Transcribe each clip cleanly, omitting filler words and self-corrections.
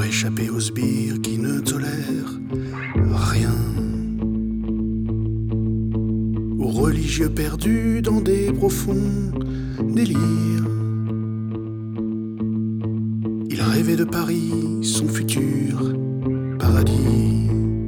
échapper aux sbires qui ne tolèrent rien, aux religieux perdus dans des profonds délires. Il rêvait de Paris, son futur paradis.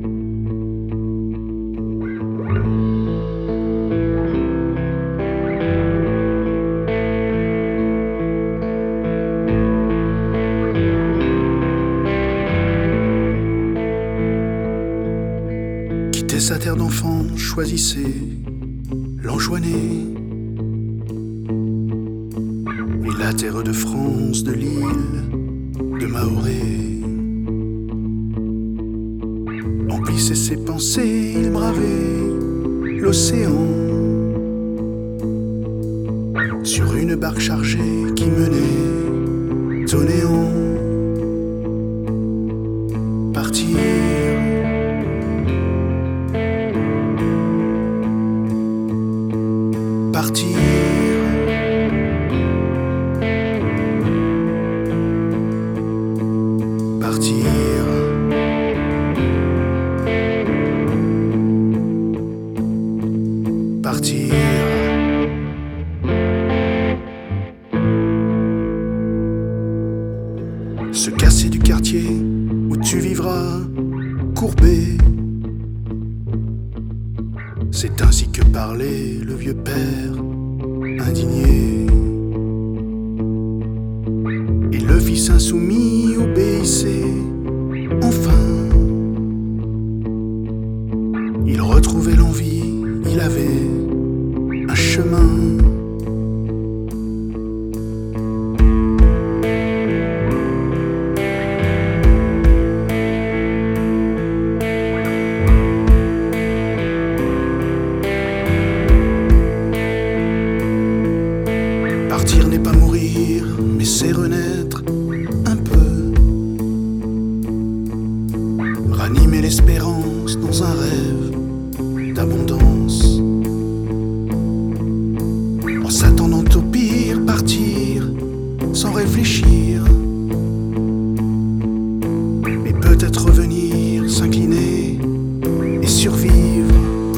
Quitter sa terre d'enfant, choisissait l'Anjouanais et la terre de France, de l'île de Mahoré. Emplissait ses pensées, il bravait l'océan sur une barque chargée qui menait au néant. Partir, partir, partir, partir. Se casser du quartier où tu vivras courbé. C'est ainsi que parlait le vieux père indigné. Et le fils insoumis obéissait enfin. Il retrouvait l'envie, il avait un chemin. Partir n'est pas mourir, mais c'est renaître un peu. Ranimer l'espérance dans un rêve d'abondance. En s'attendant au pire, partir sans réfléchir. Mais peut-être revenir, s'incliner et survivre.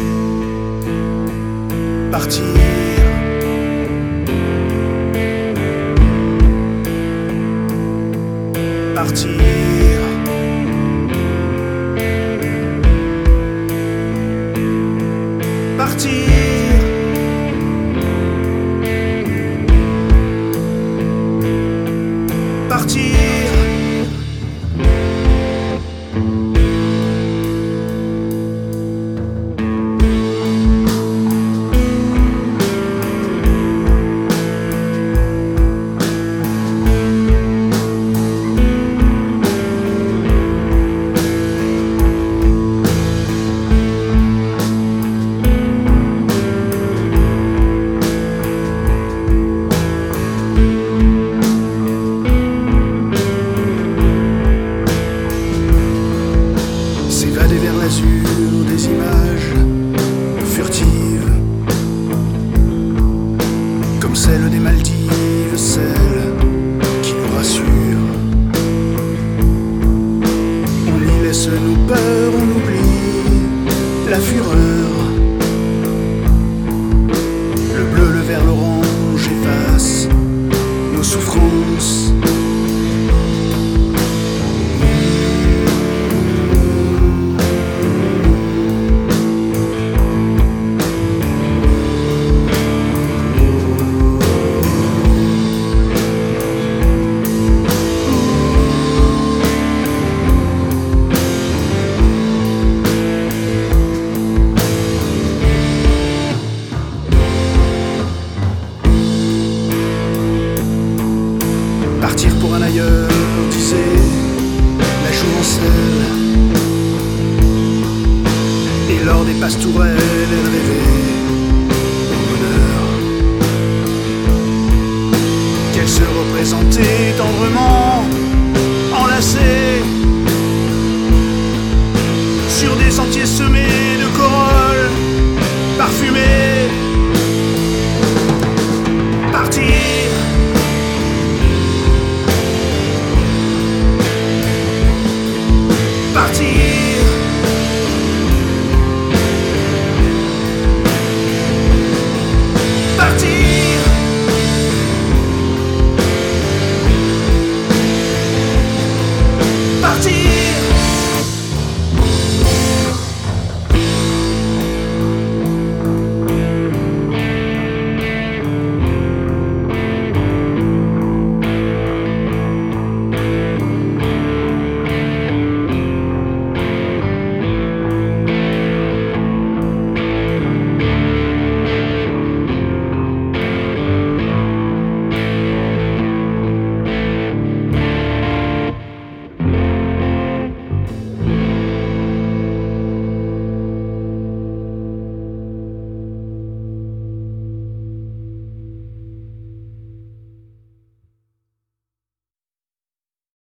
Partir. Partir, partir, partir. S'évader vers l'azur des images furtives, comme celle des Maldives, celle qui nous rassure. On y laisse nos peurs, on oublie la fureur. Le bleu, le vert, l'orange effacent nos souffrances. Partir pour un ailleurs, disait la jouvencelle. Et lors des pastourelles, elle rêvait au bonheur. Qu'elle se représentait tendrement enlacée sur des sentiers semés de corolles parfumées. Partir. partir.